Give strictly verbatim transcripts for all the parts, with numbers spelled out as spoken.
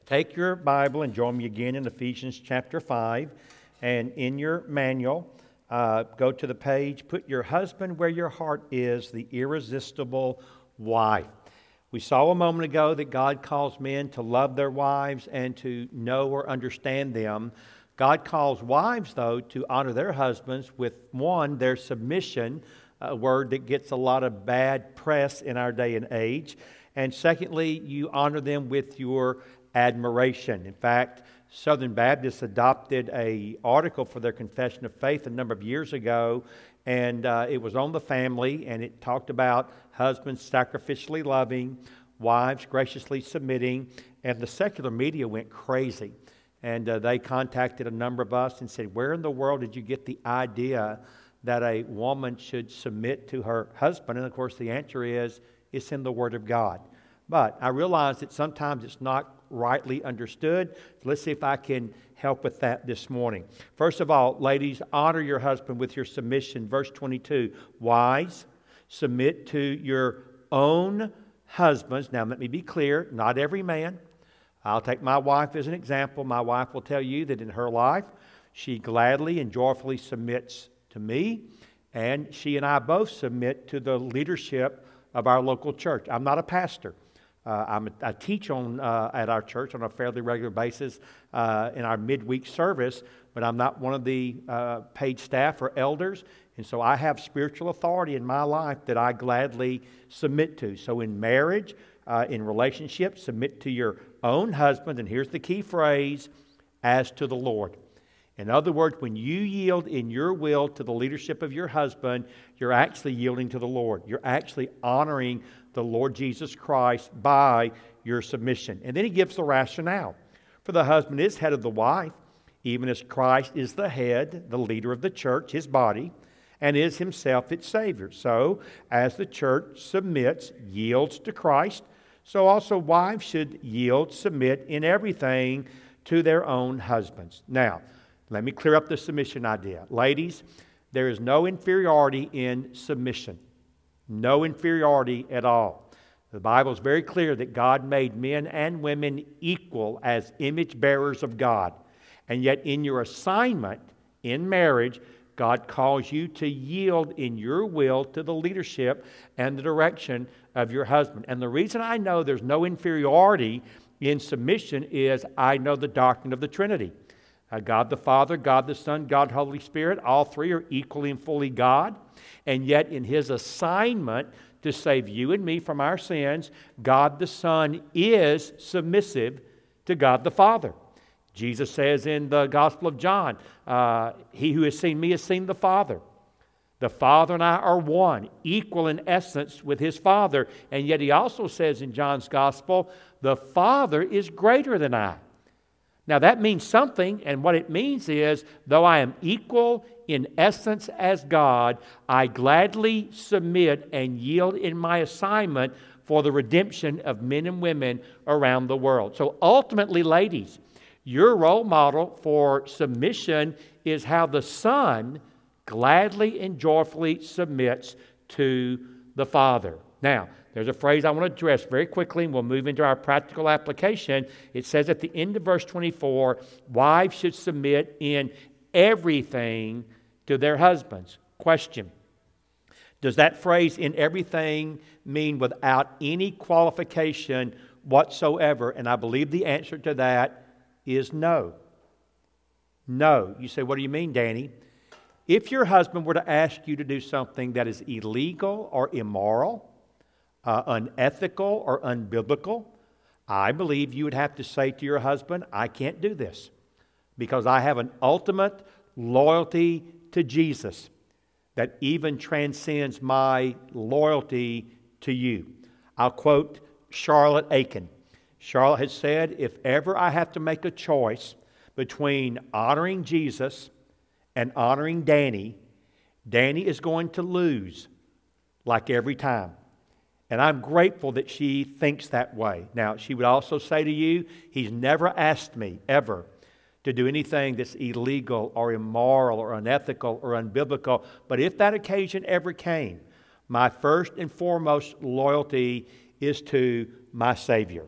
Take your Bible and join me again in Ephesians chapter five. And in your manual, uh, go to the page, put your husband where your heart is, the irresistible wife. We saw a moment ago that God calls men to love their wives and to know or understand them. God calls wives, though, to honor their husbands with, one, their submission, a word that gets a lot of bad press in our day and age. And secondly, you honor them with your admiration. In fact, Southern Baptists adopted an article for their Confession of Faith a number of years ago, and uh, it was on the family, and it talked about husbands sacrificially loving, wives graciously submitting, and the secular media went crazy. And uh, they contacted a number of us and said, where in the world did you get the idea that a woman should submit to her husband? And of course the answer is, it's in the Word of God. But I realize that sometimes it's not rightly understood. So let's see if I can help with that this morning. First of all, ladies, honor your husband with your submission. Verse twenty-two, wives, submit to your own husbands. Now let me be clear, not every man. I'll take my wife as an example. My wife will tell you that in her life, she gladly and joyfully submits to me, and she and I both submit to the leadership of our local church. I'm not a pastor. Uh, I'm a, I teach on uh, at our church on a fairly regular basis uh, in our midweek service, but I'm not one of the uh, paid staff or elders, and so I have spiritual authority in my life that I gladly submit to. So in marriage, uh, in relationships, submit to your own husband, and here's the key phrase, as to the Lord. In other words, when you yield in your will to the leadership of your husband, you're actually yielding to the Lord. You're actually honoring the Lord Jesus Christ by your submission. And then he gives the rationale. For the husband is head of the wife, even as Christ is the head, the leader of the church, his body, and is himself its Savior. So, as the church submits, yields to Christ, so also wives should yield, submit in everything to their own husbands. Now, let me clear up the submission idea. Ladies, there is no inferiority in submission. No inferiority at all. The Bible is very clear that God made men and women equal as image bearers of God. And yet in your assignment in marriage, God calls you to yield in your will to the leadership and the direction of your husband. And the reason I know there's no inferiority in submission is I know the doctrine of the Trinity. Uh, God the Father, God the Son, God the Holy Spirit, all three are equally and fully God. And yet in His assignment to save you and me from our sins, God the Son is submissive to God the Father. Jesus says in the Gospel of John, uh, He who has seen me has seen the Father. The Father and I are one, equal in essence with His Father. And yet He also says in John's Gospel, the Father is greater than I. Now that means something, and what it means is, though I am equal in essence as God, I gladly submit and yield in my assignment for the redemption of men and women around the world. So ultimately, ladies, your role model for submission is how the Son gladly and joyfully submits to the Father. Now, there's a phrase I want to address very quickly, and we'll move into our practical application. It says at the end of verse twenty-four, wives should submit in everything to their husbands. Question: does that phrase, in everything, mean without any qualification whatsoever? And I believe the answer to that is no. No. You say, what do you mean, Danny? If your husband were to ask you to do something that is illegal or immoral, Uh, unethical or unbiblical, I believe you would have to say to your husband, I can't do this because I have an ultimate loyalty to Jesus that even transcends my loyalty to you. I'll quote Charlotte Aiken. Charlotte has said, if ever I have to make a choice between honoring Jesus and honoring Danny, Danny is going to lose like every time. And I'm grateful that she thinks that way. Now, she would also say to you, he's never asked me, ever, to do anything that's illegal or immoral or unethical or unbiblical. But if that occasion ever came, my first and foremost loyalty is to my Savior.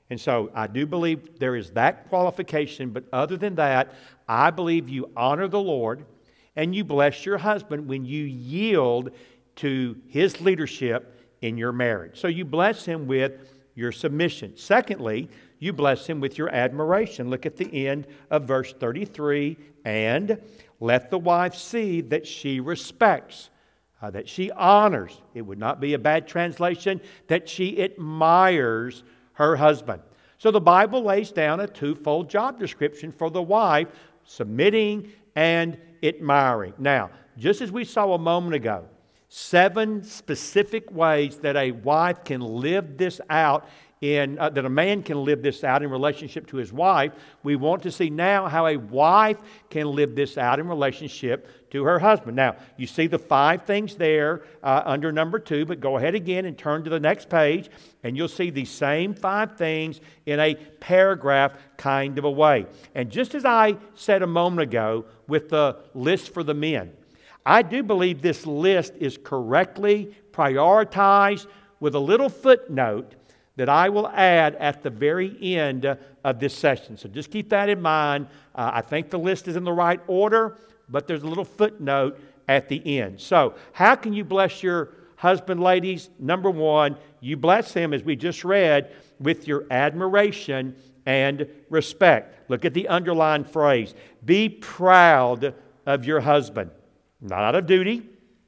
And so I do believe there is that qualification, but other than that, I believe you honor the Lord and you bless your husband when you yield to his leadership in your marriage. So you bless him with your submission. Secondly, you bless him with your admiration. Look at the end of verse thirty-three. And let the wife see that she respects, uh, that she honors. It would not be a bad translation, that she admires her husband. So the Bible lays down a twofold job description for the wife, submitting and admiring. Now, just as we saw a moment ago, seven specific ways that a wife can live this out in, uh, that a man can live this out in relationship to his wife. We want to see now how a wife can live this out in relationship to her husband. Now, you see the five things there uh, under number two, but go ahead again and turn to the next page, and you'll see these same five things in a paragraph kind of a way. And just as I said a moment ago with the list for the men, I do believe this list is correctly prioritized with a little footnote that I will add at the very end of this session. So just keep that in mind. Uh, I think the list is in the right order, but there's a little footnote at the end. So how can you bless your husband, ladies? Number one, you bless him, as we just read, with your admiration and respect. Look at the underlined phrase. Be proud of your husband. Not out of duty,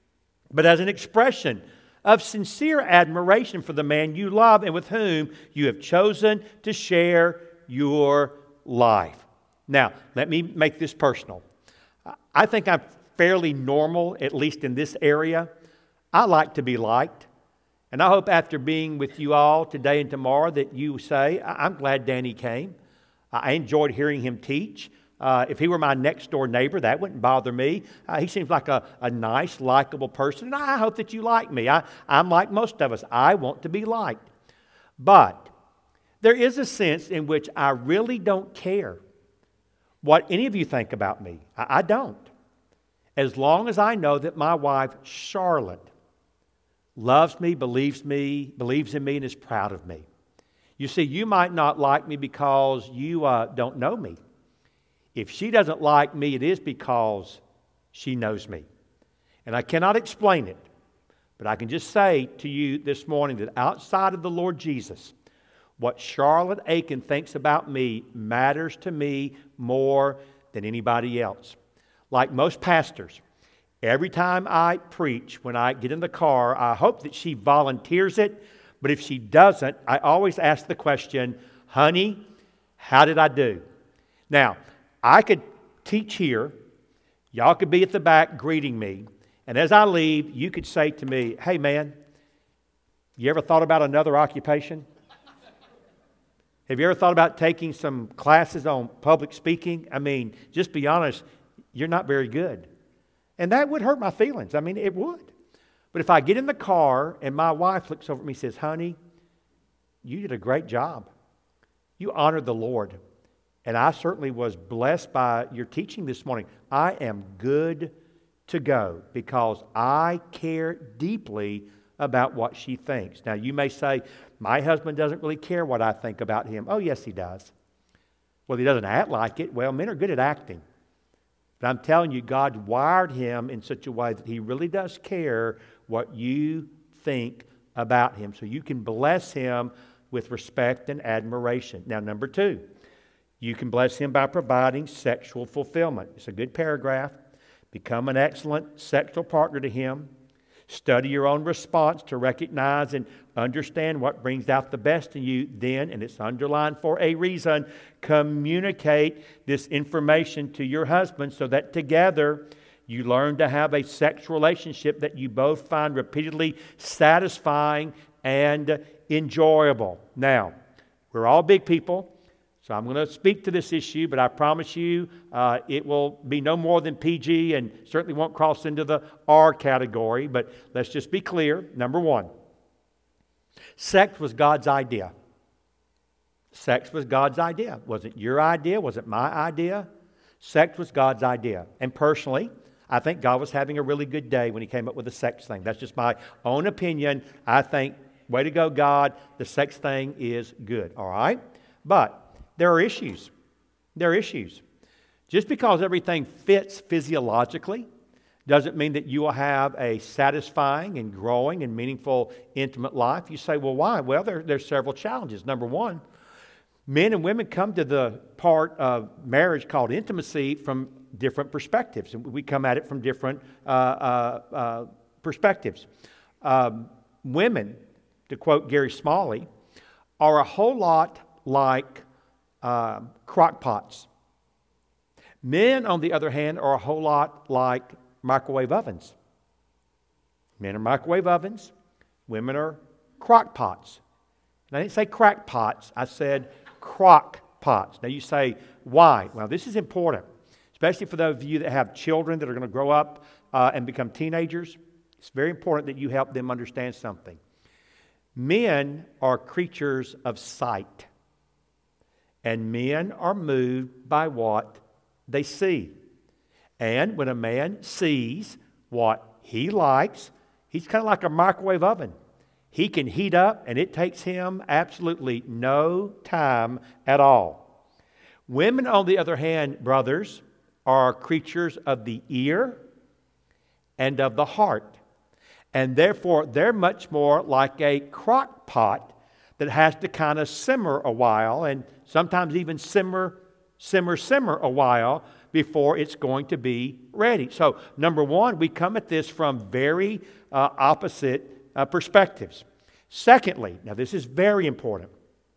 but as an expression of sincere admiration for the man you love and with whom you have chosen to share your life. Now, let me make this personal. I think I'm fairly normal, at least in this area. I like to be liked. And I hope after being with you all today and tomorrow that you say, I'm glad Danny came. I enjoyed hearing him teach. Uh, if he were my next door neighbor, that wouldn't bother me. Uh, he seems like a, a nice, likable person, and I hope that you like me. I, I'm like most of us. I want to be liked. But there is a sense in which I really don't care what any of you think about me. I, I don't. As long as I know that my wife, Charlotte, loves me, believes me, believes in me, and is proud of me. You see, you might not like me because you uh, don't know me. If she doesn't like me, it is because she knows me. And I cannot explain it, but I can just say to you this morning that outside of the Lord Jesus, what Charlotte Aiken thinks about me matters to me more than anybody else. Like most pastors, every time I preach, when I get in the car, I hope that she volunteers it, but if she doesn't, I always ask the question, honey, how did I do? Now, I could teach here, y'all could be at the back greeting me, and as I leave, you could say to me, hey man, you ever thought about another occupation? Have you ever thought about taking some classes on public speaking? I mean, just be honest, you're not very good. And that would hurt my feelings. I mean, it would. But if I get in the car and my wife looks over at me and says, honey, you did a great job. You honored the Lord. And I certainly was blessed by your teaching this morning. I am good to go because I care deeply about what she thinks. Now, you may say, my husband doesn't really care what I think about him. Oh, yes, he does. Well, he doesn't act like it. Well, men are good at acting. But I'm telling you, God wired him in such a way that he really does care what you think about him. So you can bless him with respect and admiration. Now, number two, you can bless him by providing sexual fulfillment. It's a good paragraph. Become an excellent sexual partner to him. Study your own response to recognize and understand what brings out the best in you. Then, and it's underlined for a reason, communicate this information to your husband so that together you learn to have a sexual relationship that you both find repeatedly satisfying and enjoyable. Now, we're all big people, so I'm going to speak to this issue, but I promise you uh, it will be no more than P G and certainly won't cross into the R category. But let's just be clear. Number one, sex was God's idea. Sex was God's idea. Wasn't your idea? Wasn't my idea? Sex was God's idea. And personally, I think God was having a really good day when he came up with the sex thing. That's just my own opinion. I think, way to go, God, the sex thing is good. All right? But there are issues. There are issues. Just because everything fits physiologically doesn't mean that you will have a satisfying and growing and meaningful, intimate life. You say, well, why? Well, there, there's several challenges. Number one, men and women come to the part of marriage called intimacy from different perspectives. And we come at it from different uh, uh, uh, perspectives. Um, women, to quote Gary Smalley, are a whole lot like uh, crock pots. Men, on the other hand, are a whole lot like microwave ovens. Men are microwave ovens. Women are crock pots. And I didn't say crack pots. I said crock pots. Now you say, why? Well, this is important, especially for those of you that have children that are going to grow up uh, and become teenagers. It's very important that you help them understand something. Men are creatures of sight. And men are moved by what they see. And when a man sees what he likes, he's kind of like a microwave oven. He can heat up, and it takes him absolutely no time at all. Women, on the other hand, brothers, are creatures of the ear and of the heart. And therefore, they're much more like a crock pot that has to kind of simmer a while, and sometimes even simmer, simmer, simmer a while before it's going to be ready. So, number one, we come at this from very uh, opposite uh, perspectives. Secondly, now this is very important.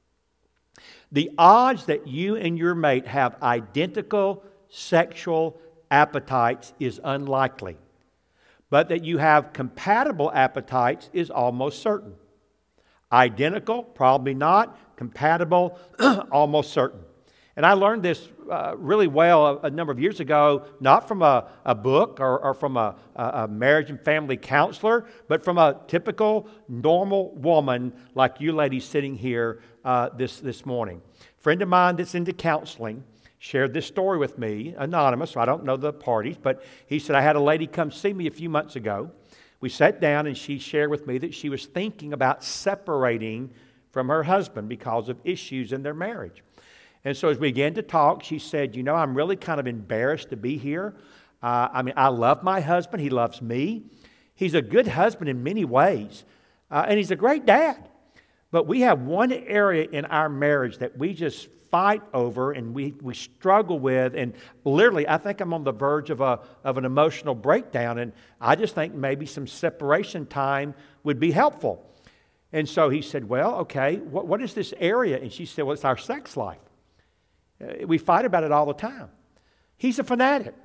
The odds that you and your mate have identical sexual appetites is unlikely. But that you have compatible appetites is almost certain. Identical, probably not. Compatible, almost certain. And I learned this uh, really well a, a number of years ago, not from a, a book or, or from a, a marriage and family counselor, but from a typical, normal woman like you ladies sitting here uh, this, this morning. A friend of mine that's into counseling shared this story with me, anonymous, so I don't know the parties, but he said, I had a lady come see me a few months ago. We sat down and she shared with me that she was thinking about separating from her husband because of issues in their marriage. And so as we began to talk, she said, you know, I'm really kind of embarrassed to be here. Uh, I mean, I love my husband. He loves me. He's a good husband in many ways. Uh, and he's a great dad. But we have one area in our marriage that we just fight over and we, we struggle with. And literally, I think I'm on the verge of, a, of an emotional breakdown. And I just think maybe some separation time would be helpful. And so he said, well, okay, what, what is this area? And she said, well, it's our sex life. We fight about it all the time. He's a fanatic.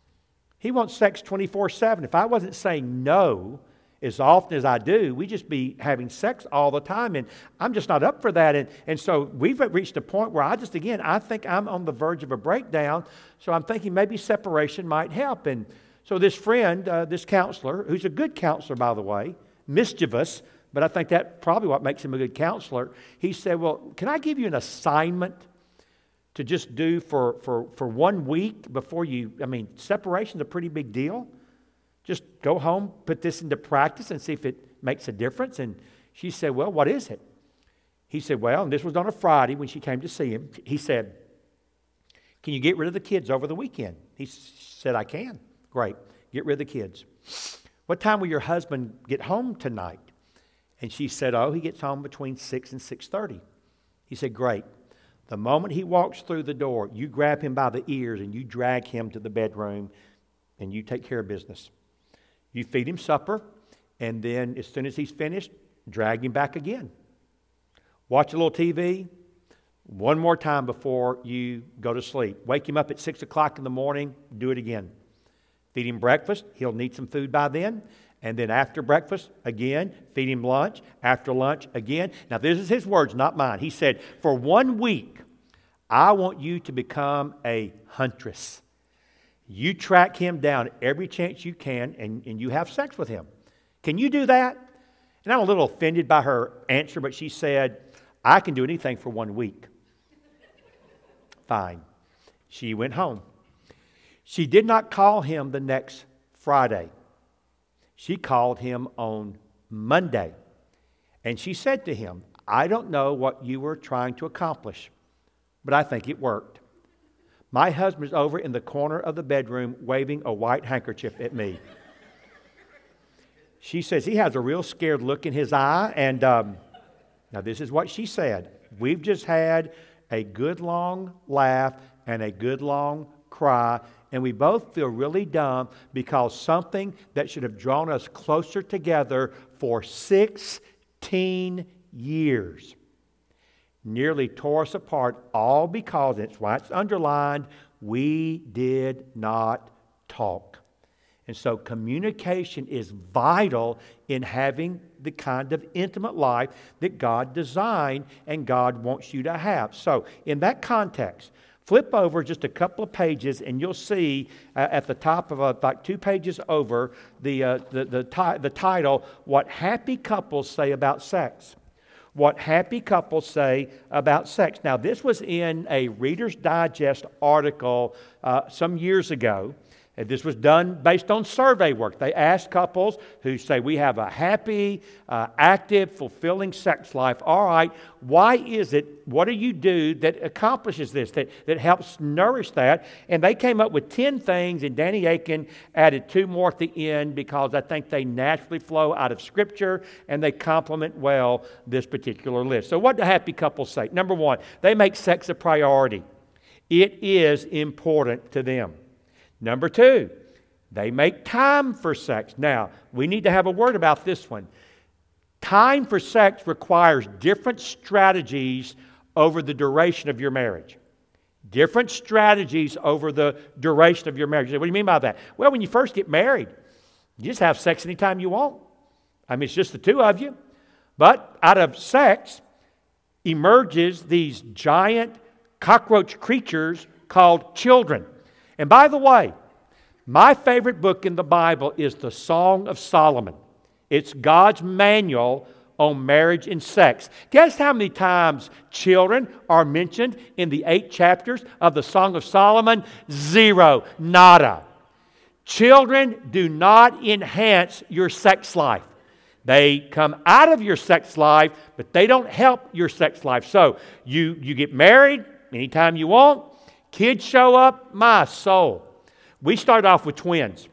He wants sex twenty-four seven. If I wasn't saying no as often as I do, we'd just be having sex all the time. And I'm just not up for that. And, and so we've reached a point where I just, again, I think I'm on the verge of a breakdown. So I'm thinking maybe separation might help. And so this friend, uh, this counselor, who's a good counselor, by the way, mischievous, but I think that's probably what makes him a good counselor. He said, well, can I give you an assignment to just do for, for, for one week before you, I mean, separation's a pretty big deal. Just go home, put this into practice and see if it makes a difference. And she said, well, what is it? He said, well, and this was on a Friday when she came to see him. He said, can you get rid of the kids over the weekend? He said, I can. Great. Get rid of the kids. What time will your husband get home tonight? And she said, oh, he gets home between six and six thirty. He said, great. The moment he walks through the door, you grab him by the ears and you drag him to the bedroom and you take care of business. You feed him supper, and then as soon as he's finished, drag him back again. Watch a little T V one more time before you go to sleep. Wake him up at six o'clock in the morning, do it again. Feed him breakfast. He'll need some food by then. And then after breakfast, again, feed him lunch. After lunch, again. Now, this is his words, not mine. He said, for one week, I want you to become a huntress. You track him down every chance you can, and, and you have sex with him. Can you do that? And I'm a little offended by her answer, but she said, I can do anything for one week. Fine. She went home. She did not call him the next Friday. She called him on Monday. And she said to him, I don't know what you were trying to accomplish, but I think it worked. My husband's over in the corner of the bedroom waving a white handkerchief at me. She says he has a real scared look in his eye, and um, now this is what she said. We've just had a good long laugh and a good long cry, and we both feel really dumb because something that should have drawn us closer together for sixteen years nearly tore us apart, all because, and it's why it's underlined, we did not talk. And so communication is vital in having the kind of intimate life that God designed and God wants you to have. So in that context, flip over just a couple of pages and you'll see uh, at the top of uh, like two pages over the, uh, the, the, ti- the title, What Happy Couples Say About Sex. What happy couples say about sex. Now, this was in a Reader's Digest article uh, some years ago. And this was done based on survey work. They asked couples who say, we have a happy, uh, active, fulfilling sex life. All right, why is it, what do you do that accomplishes this, that, that helps nourish that? And they came up with ten things, and Danny Akin added two more at the end because I think they naturally flow out of Scripture and they complement well this particular list. So what do happy couples say? Number one, they make sex a priority. It is important to them. Number two, they make time for sex. Now, we need to have a word about this one. Time for sex requires different strategies over the duration of your marriage. Different strategies over the duration of your marriage. What do you mean by that? Well, when you first get married, you just have sex anytime you want. I mean, it's just the two of you. But out of sex emerges these giant cockroach creatures called children. And by the way, my favorite book in the Bible is the Song of Solomon. It's God's manual on marriage and sex. Guess how many times children are mentioned in the eight chapters of the Song of Solomon? Zero. Nada. Children do not enhance your sex life. They come out of your sex life, but they don't help your sex life. So you, you get married anytime you want. Kids show up, my soul. We started off with twins.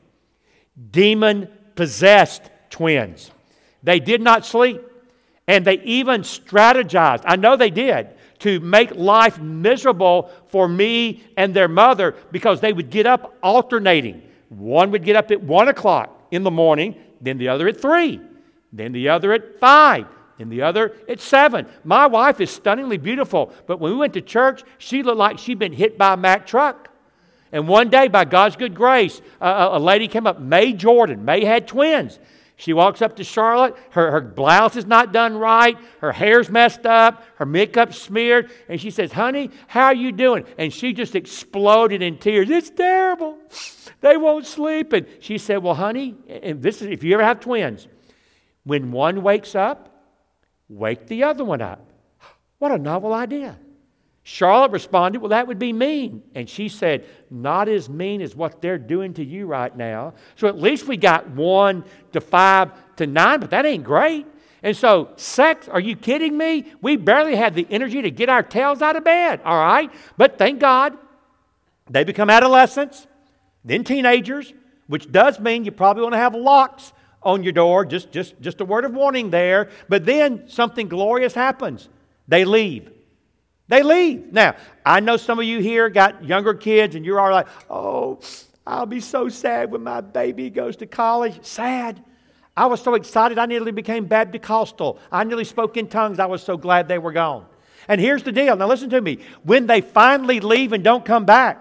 Demon-possessed twins. They did not sleep. And they even strategized, I know they did, to make life miserable for me and their mother because they would get up alternating. One would get up at one o'clock in the morning, then the other at three, then the other at five. And the other at seven. My wife is stunningly beautiful, but when we went to church, she looked like she'd been hit by a Mack truck. And one day, by God's good grace, uh, a lady came up, May Jordan. May had twins. She walks up to Charlotte. Her, her blouse is not done right. Her hair's messed up. Her makeup's smeared. And she says, honey, how are you doing? And she just exploded in tears. It's terrible. They won't sleep. And she said, well, honey, and this is if you ever have twins, when one wakes up, wake the other one up. What a novel idea. Charlotte responded, well, that would be mean. And she said, not as mean as what they're doing to you right now. So at least we got one to five to nine, but that ain't great. And so sex, are you kidding me? We barely had the energy to get our tails out of bed, all right? But thank God, they become adolescents, then teenagers, which does mean you probably want to have locks on your door, just, just, just a word of warning there. But then something glorious happens. They leave. They leave. Now, I know some of you here got younger kids and you're all like, oh, I'll be so sad when my baby goes to college. Sad. I was so excited I nearly became Baptist-costal. I nearly spoke in tongues. I was so glad they were gone. And here's the deal. Now listen to me. When they finally leave and don't come back,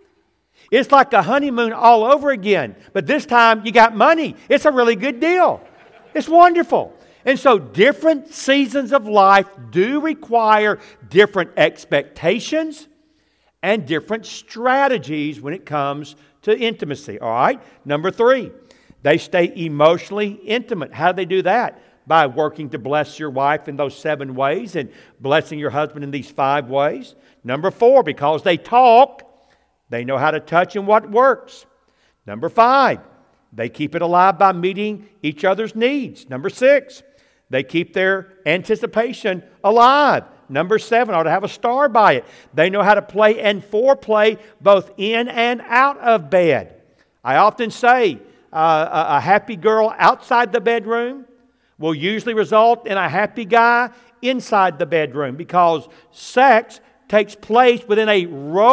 it's like a honeymoon all over again. But this time you got money. It's a really good deal. It's wonderful. And so different seasons of life do require different expectations and different strategies when it comes to intimacy. All right? Number three, they stay emotionally intimate. How do they do that? By working to bless your wife in those seven ways and blessing your husband in these five ways. Number four, because they talk, they know how to touch and what works. Number five, they keep it alive by meeting each other's needs. Number six, they keep their anticipation alive. Number seven ought to have a star by it. They know how to play and foreplay both in and out of bed. I often say uh, a, a happy girl outside the bedroom will usually result in a happy guy inside the bedroom, because sex takes place within a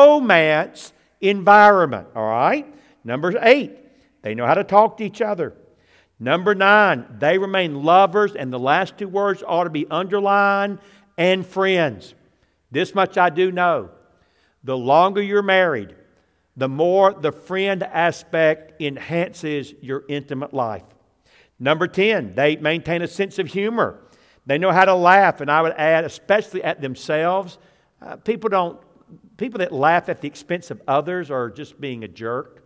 romance environment. All right? Number eight, they know how to talk to each other. Number nine, they remain lovers, and the last two words ought to be underlined, and friends. This much I do know. The longer you're married, the more the friend aspect enhances your intimate life. Number ten, they maintain a sense of humor. They know how to laugh, and I would add, especially at themselves. Uh, people don't, people that laugh at the expense of others are just being a jerk.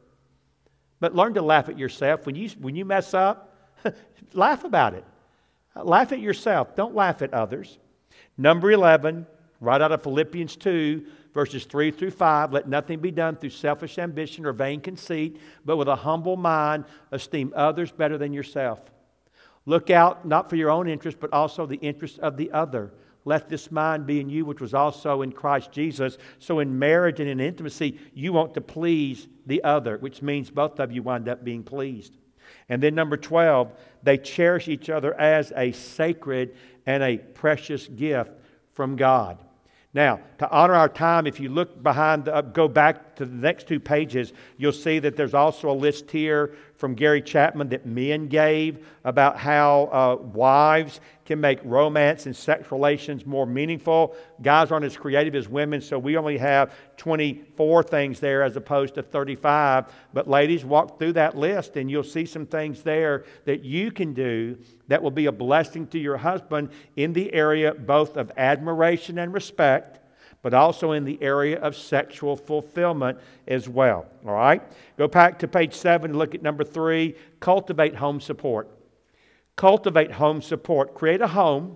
But learn to laugh at yourself. When you, when you mess up, laugh about it. Uh, laugh at yourself. Don't laugh at others. Number eleven, right out of Philippians two, verses three through five, let nothing be done through selfish ambition or vain conceit, but with a humble mind, esteem others better than yourself. Look out not for your own interest, but also the interest of the other. Let this mind be in you, which was also in Christ Jesus. So in marriage and in intimacy, you want to please the other, which means both of you wind up being pleased. And then number twelve, they cherish each other as a sacred and a precious gift from God. Now, to honor our time, if you look behind, the, uh, go back to the next two pages, you'll see that there's also a list here from Gary Chapman that men gave about how uh, wives can make romance and sex relations more meaningful. Guys aren't as creative as women, so we only have twenty-four things there as opposed to thirty-five. But ladies, walk through that list and you'll see some things there that you can do that will be a blessing to your husband in the area both of admiration and respect, but also in the area of sexual fulfillment as well. All right? Go back to page seven and look at number three, cultivate home support. Cultivate home support. Create a home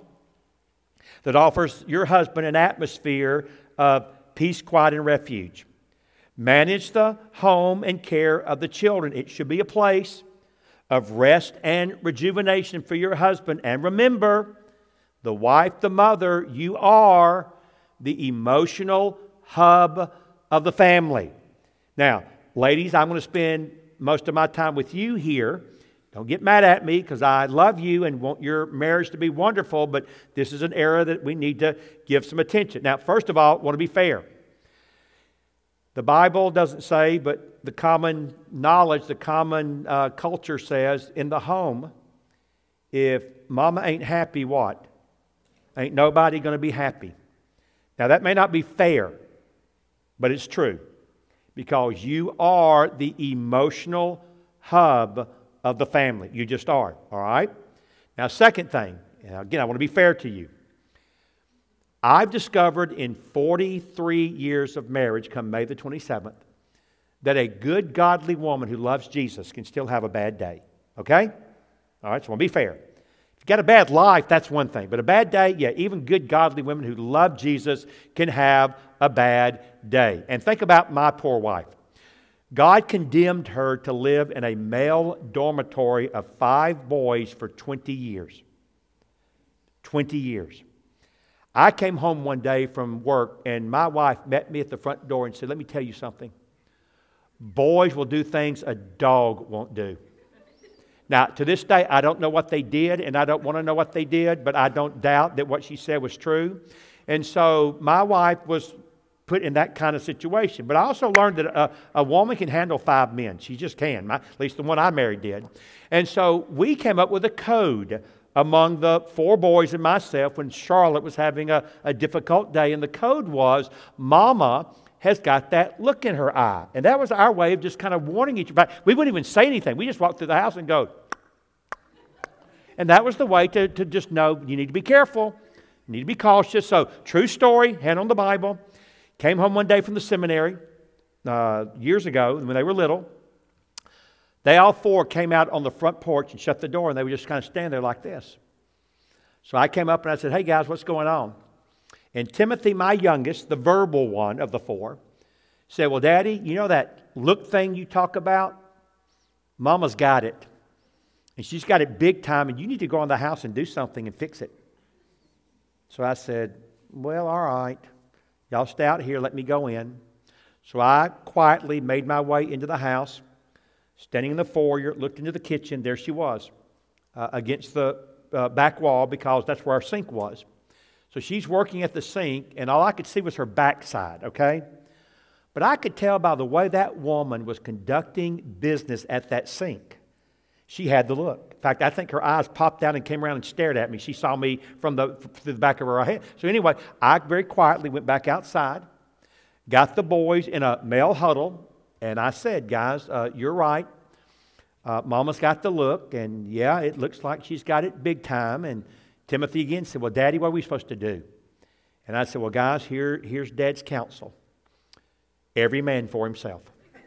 that offers your husband an atmosphere of peace, quiet, and refuge. Manage the home and care of the children. It should be a place of rest and rejuvenation for your husband. And remember, the wife, the mother, you are the emotional hub of the family. Now, ladies, I'm going to spend most of my time with you here. Don't get mad at me, because I love you and want your marriage to be wonderful, but this is an area that we need to give some attention. Now, first of all, I want to be fair. The Bible doesn't say, but the common knowledge, the common uh, culture says, in the home, if mama ain't happy, what? Ain't nobody going to be happy. Now, that may not be fair, but it's true, because you are the emotional hub of the family. You just are, all right? Now, second thing, and again, I want to be fair to you. I've discovered in forty-three years of marriage, come May the twenty-seventh, that a good, godly woman who loves Jesus can still have a bad day, okay? All right, so I want to be fair. If you've got a bad life, that's one thing. But a bad day, yeah, even good, godly women who love Jesus can have a bad day. And think about my poor wife. God condemned her to live in a male dormitory of five boys for twenty years. twenty years. I came home one day from work, and my wife met me at the front door and said, let me tell you something. Boys will do things a dog won't do. Now, to this day, I don't know what they did, and I don't want to know what they did, but I don't doubt that what she said was true. And so my wife was put in that kind of situation. But I also learned that a, a woman can handle five men. She just can. My, at least the one I married did. And so we came up with a code among the four boys and myself when Charlotte was having a, a difficult day. And the code was, Mama has got that look in her eye. And that was our way of just kind of warning each other. We wouldn't even say anything. We just walked through the house and go. And that was the way to, to just know you need to be careful. You need to be cautious. So, true story, hand on the Bible. Came home one day from the seminary uh, years ago when they were little. They all four came out on the front porch and shut the door, and they would just kind of stand there like this. So I came up and I said, hey guys, what's going on? And Timothy, my youngest, the verbal one of the four, said, well, Daddy, you know that look thing you talk about? Mama's got it. And she's got it big time, and you need to go in the house and do something and fix it. So I said, well, all right. Y'all stay out here. Let me go in. So I quietly made my way into the house, standing in the foyer, looked into the kitchen. There she was, uh, against the uh, back wall, because that's where our sink was. So she's working at the sink, and all I could see was her backside, okay? But I could tell by the way that woman was conducting business at that sink. She had the look. In fact, I think her eyes popped out and came around and stared at me. She saw me from the, through the back of her head. So anyway, I very quietly went back outside, got the boys in a male huddle, and I said, guys, uh, you're right. Uh, Mama's got the look, and yeah, it looks like she's got it big time. And Timothy again said, well, Daddy, what are we supposed to do? And I said, well, guys, here, here's Dad's counsel. Every man for himself.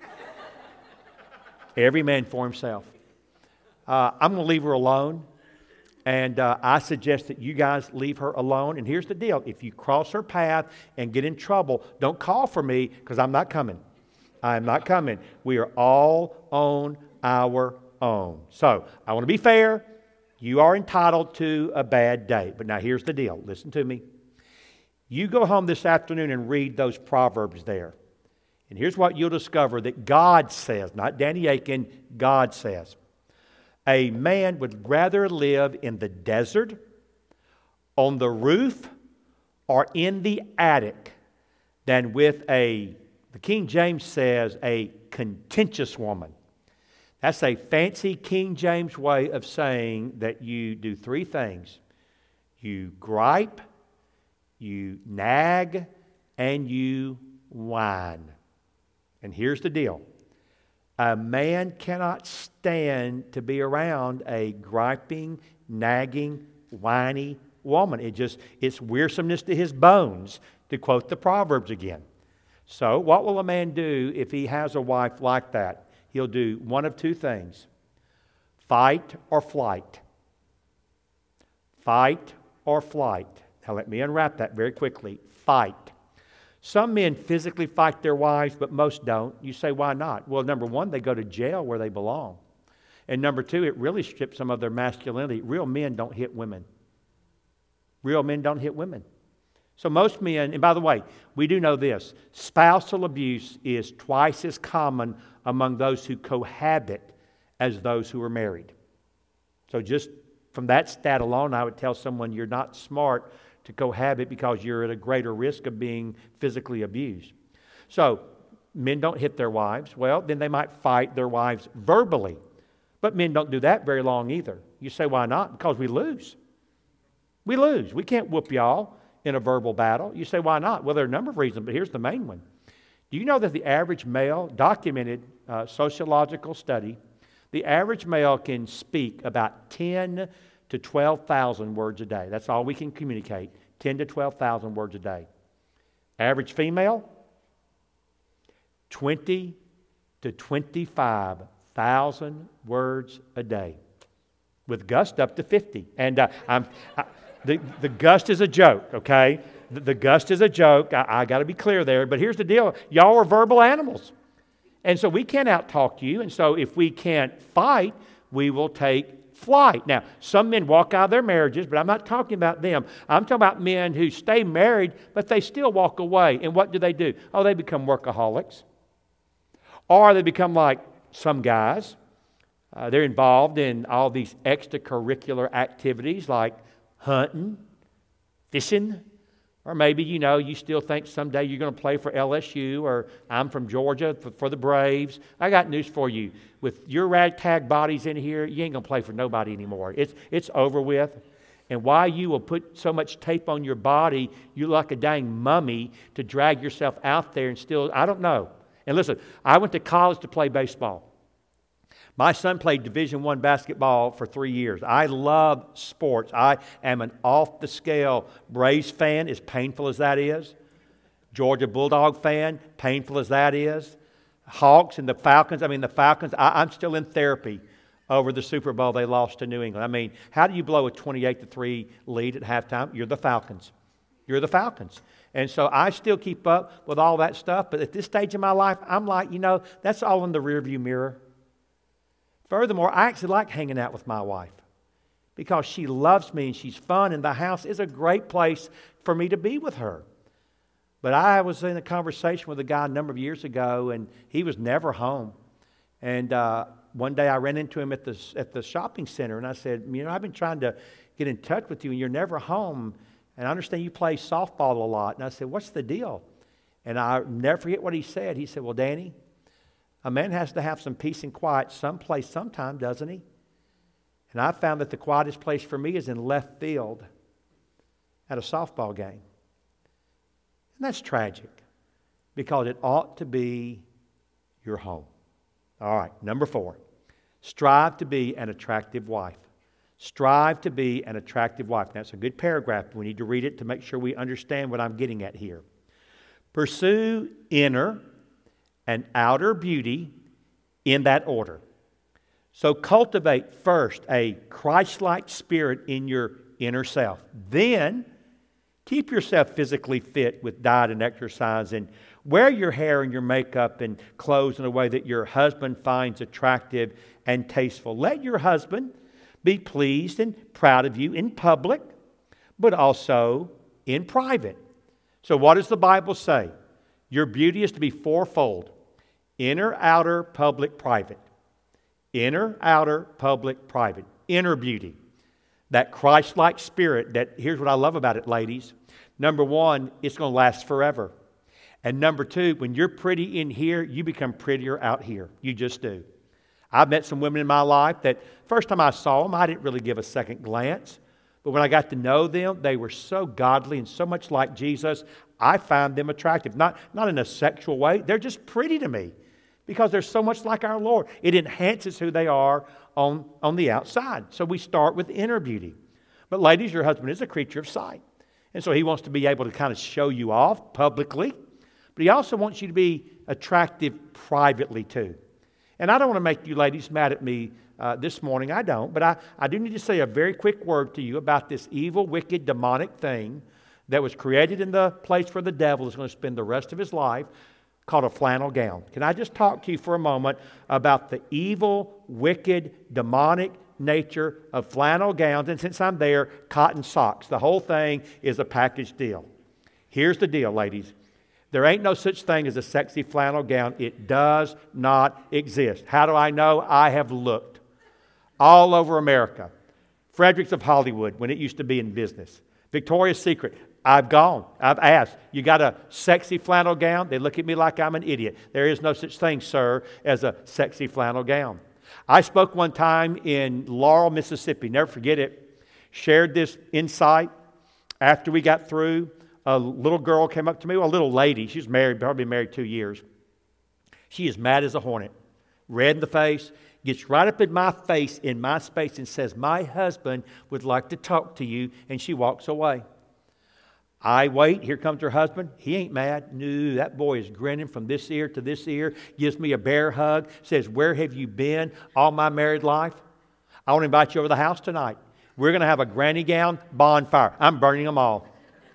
Every man for himself. Uh, I'm going to leave her alone, and uh, I suggest that you guys leave her alone. And here's the deal. If you cross her path and get in trouble, don't call for me, because I'm not coming. I'm not coming. We are all on our own. So I want to be fair. You are entitled to a bad day. But now here's the deal. Listen to me. You go home this afternoon and read those Proverbs there. And here's what you'll discover that God says, not Danny Aiken, God says. A man would rather live in the desert, on the roof, or in the attic than with a, the King James says, a contentious woman. That's a fancy King James way of saying that you do three things. You gripe, you nag, and you whine. And here's the deal. A man cannot stand to be around a griping, nagging, whiny woman. It just, it's weariness to his bones, to quote the Proverbs again. So what will a man do if he has a wife like that? He'll do one of two things. Fight or flight. Fight or flight. Now let me unwrap that very quickly. Fight. Some men physically fight their wives, but most don't. You say, why not? Well, number one, they go to jail where they belong. And number two, it really strips them of their masculinity. Real men don't hit women. Real men don't hit women. So most men, and by the way, we do know this, spousal abuse is twice as common among those who cohabit as those who are married. So just from that stat alone, I would tell someone you're not smart to cohabit because you're at a greater risk of being physically abused. So, men don't hit their wives. Well, then they might fight their wives verbally. But men don't do that very long either. You say, why not? Because we lose. We lose. We can't whoop y'all in a verbal battle. You say, why not? Well, there are a number of reasons, but here's the main one. Do you know that the average male, documented uh, sociological study, the average male can speak about ten to twelve thousand words a day. That's all we can communicate, ten to twelve thousand words a day. Average female, twenty to twenty-five thousand words a day, with gust up to fifty. And uh, I'm, I, the, the gust is a joke, okay? The, the gust is a joke. I, I got to be clear there. But here's the deal. Y'all are verbal animals. And so we can't out-talk you. And so if we can't fight, we will take flight. Now, some men walk out of their marriages, but I'm not talking about them. I'm talking about men who stay married, but they still walk away. And what do they do? Oh, they become workaholics. Or they become like some guys. Uh, they're involved in all these extracurricular activities like hunting, fishing, or maybe, you know, you still think someday you're going to play for L S U, or I'm from Georgia for, for the Braves. I got news for you. With your ragtag bodies in here, you ain't going to play for nobody anymore. It's, it's over with. And why you will put so much tape on your body, you're like a dang mummy to drag yourself out there and still, I don't know. And listen, I went to college to play baseball. My son played Division One basketball for three years. I love sports. I am an off-the-scale Braves fan, as painful as that is. Georgia Bulldog fan, painful as that is. Hawks and the Falcons. I mean, the Falcons, I, I'm still in therapy over the Super Bowl they lost to New England. I mean, how do you blow a twenty-eight to three lead at halftime? You're the Falcons. You're the Falcons. And so I still keep up with all that stuff. But at this stage in my life, I'm like, you know, that's all in the rearview mirror. Furthermore, I actually like hanging out with my wife because she loves me and she's fun, and the house is a great place for me to be with her. But I was in a conversation with a guy a number of years ago, and he was never home. And uh, one day I ran into him at the, at the shopping center, and I said, you know, I've been trying to get in touch with you, and you're never home. And I understand you play softball a lot. And I said, what's the deal? And I never forget what he said. He said, well, Danny, a man has to have some peace and quiet someplace sometime, doesn't he? And I found that the quietest place for me is in left field at a softball game. And that's tragic because it ought to be your home. All right, number four, strive to be an attractive wife. Strive to be an attractive wife. That's a good paragraph. We need to read it to make sure we understand what I'm getting at here. Pursue inner and outer beauty in that order. So cultivate first a Christ-like spirit in your inner self. Then keep yourself physically fit with diet and exercise, and wear your hair and your makeup and clothes in a way that your husband finds attractive and tasteful. Let your husband be pleased and proud of you in public, but also in private. So what does the Bible say? Your beauty is to be fourfold. Inner, outer, public, private. Inner, outer, public, private. Inner beauty. That Christ-like spirit that, here's what I love about it, ladies. Number one, it's going to last forever. And number two, when you're pretty in here, you become prettier out here. You just do. I've met some women in my life that first time I saw them, I didn't really give a second glance. But when I got to know them, they were so godly and so much like Jesus, I found them attractive. Not, not in a sexual way. They're just pretty to me because they're so much like our Lord. It enhances who they are on, on the outside. So we start with inner beauty. But ladies, your husband is a creature of sight. And so he wants to be able to kind of show you off publicly. But he also wants you to be attractive privately too. And I don't want to make you ladies mad at me uh, this morning. I don't. But I, I do need to say a very quick word to you about this evil, wicked, demonic thing that was created in the place where the devil is going to spend the rest of his life, called a flannel gown. Can I just talk to you for a moment about the evil, wicked, demonic nature of flannel gowns? And since I'm there, cotton socks. The whole thing is a package deal. Here's the deal, ladies. There ain't no such thing as a sexy flannel gown. It does not exist. How do I know? I have looked all over America. Fredericks of Hollywood, when it used to be in business. Victoria's Secret. I've gone. I've asked, you got a sexy flannel gown? They look at me like I'm an idiot. There is no such thing, sir, as a sexy flannel gown. I spoke one time in Laurel, Mississippi. Never forget it. Shared this insight. After we got through, a little girl came up to me, well, a little lady. She's married, probably married two years. She is mad as a hornet. Red in the face. Gets right up in my face, in my space, and says, my husband would like to talk to you. And she walks away. I wait. Here comes her husband. He ain't mad. No, that boy is grinning from this ear to this ear. Gives me a bear hug. Says, where have you been all my married life? I want to invite you over to the house tonight. We're going to have a granny gown bonfire. I'm burning them all.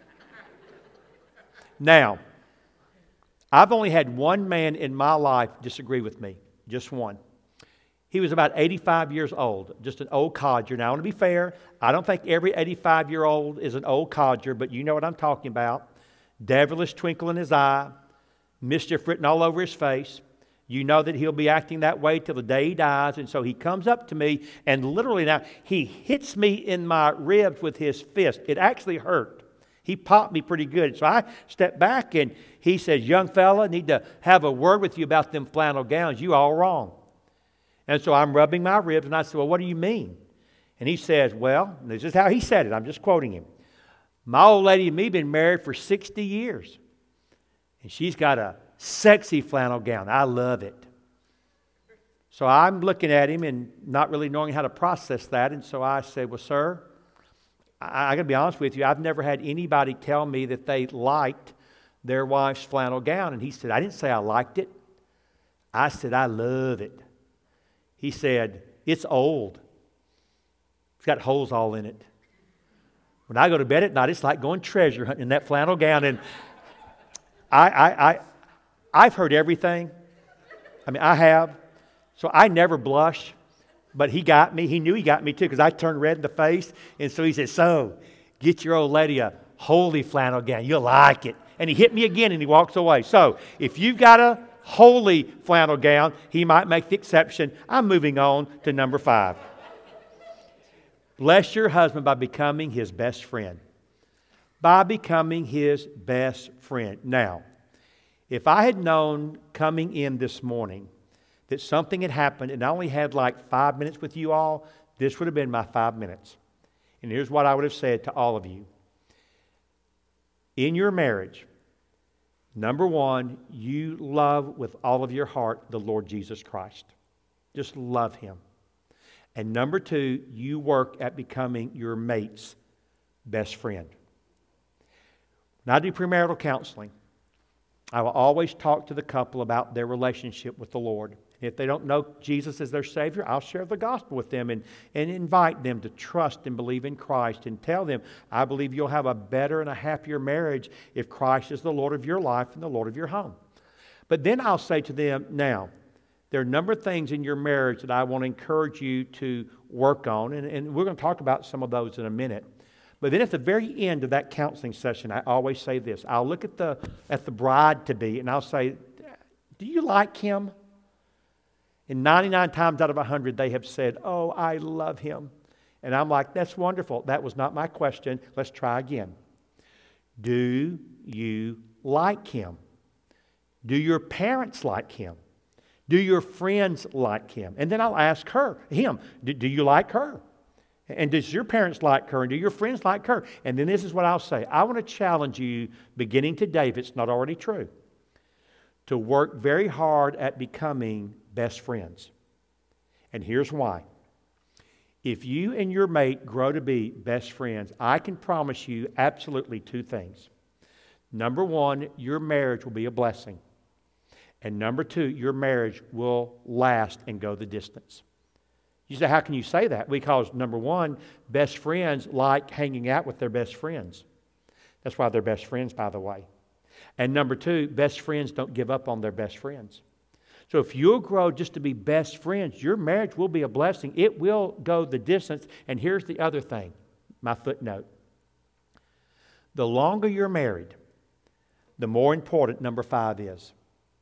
Now, I've only had one man in my life disagree with me. Just one. He was about eighty-five years old, just an old codger. Now, I want to be fair. I don't think every eighty-five-year-old is an old codger, but you know what I'm talking about. Devilish twinkle in his eye, mischief written all over his face. You know that he'll be acting that way till the day he dies. And so he comes up to me, and literally now, he hits me in my ribs with his fist. It actually hurt. He popped me pretty good. So I stepped back, and he says, young fella, I need to have a word with you about them flannel gowns. You all wrong. And so I'm rubbing my ribs, and I said, well, what do you mean? And he says, well, this is how he said it. I'm just quoting him. My old lady and me been married for sixty years. And she's got a sexy flannel gown. I love it. So I'm looking at him and not really knowing how to process that. And so I said, well, sir, I, I got to be honest with you. I've never had anybody tell me that they liked their wife's flannel gown. And he said, I didn't say I liked it. I said, I love it. He said, it's old. It's got holes all in it. When I go to bed at night, it's like going treasure hunting in that flannel gown. And I, I, I, I've heard everything. I mean, I have. So I never blush. But he got me. He knew he got me too because I turned red in the face. And so he said, so, get your old lady a holy flannel gown. You'll like it. And he hit me again and he walks away. So if you've got a holy flannel gown, he might make the exception. I'm moving on to number five. Bless your husband by becoming his best friend. By becoming his best friend. Now, if I had known coming in this morning that something had happened and I only had like five minutes with you all, this would have been my five minutes. And here's what I would have said to all of you. In your marriage, number one, you love with all of your heart the Lord Jesus Christ. Just love Him. And number two, you work at becoming your mate's best friend. When I do premarital counseling, I will always talk to the couple about their relationship with the Lord. If they don't know Jesus as their Savior, I'll share the gospel with them and, and invite them to trust and believe in Christ and tell them, I believe you'll have a better and a happier marriage if Christ is the Lord of your life and the Lord of your home. But then I'll say to them, now, there are a number of things in your marriage that I want to encourage you to work on, and, and we're going to talk about some of those in a minute. But then at the very end of that counseling session, I always say this. I'll look at the at the bride-to-be and I'll say, do you like him? And ninety-nine times out of one hundred, they have said, oh, I love him. And I'm like, that's wonderful. That was not my question. Let's try again. Do you like him? Do your parents like him? Do your friends like him? And then I'll ask her, him, do, do you like her? And does your parents like her? And do your friends like her? And then this is what I'll say. I want to challenge you, beginning today, if it's not already true, to work very hard at becoming best friends. And here's why. If you and your mate grow to be best friends, I can promise you absolutely two things. Number one, your marriage will be a blessing. And number two, your marriage will last and go the distance. You say, how can you say that? Because number one, best friends like hanging out with their best friends. That's why they're best friends, by the way. And number two, best friends don't give up on their best friends. So if you'll grow just to be best friends, your marriage will be a blessing. It will go the distance. And here's the other thing, my footnote. The longer you're married, the more important number five is.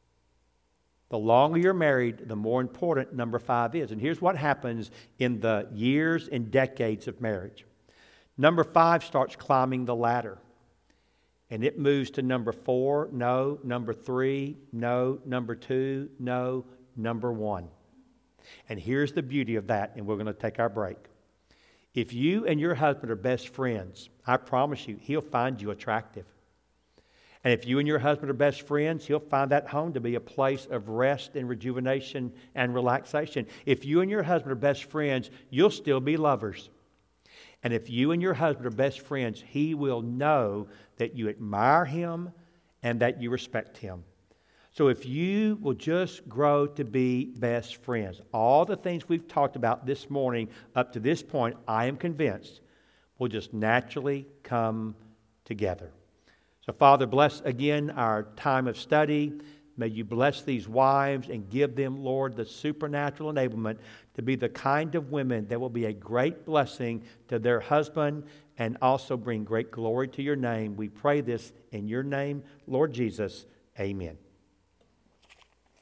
The longer you're married, the more important number five is. And here's what happens in the years and decades of marriage. Number five starts climbing the ladder. And it moves to number four, no. Number three, no. Number two, no. Number one. And here's the beauty of that, and we're going to take our break. If you and your husband are best friends, I promise you, he'll find you attractive. And if you and your husband are best friends, he'll find that home to be a place of rest and rejuvenation and relaxation. If you and your husband are best friends, you'll still be lovers. And if you and your husband are best friends, he will know that you admire him and that you respect him. So if you will just grow to be best friends, all the things we've talked about this morning up to this point, I am convinced, will just naturally come together. So, Father, bless again our time of study. May you bless these wives and give them, Lord, the supernatural enablement to be the kind of women that will be a great blessing to their husband and also bring great glory to your name. We pray this in your name, Lord Jesus. Amen.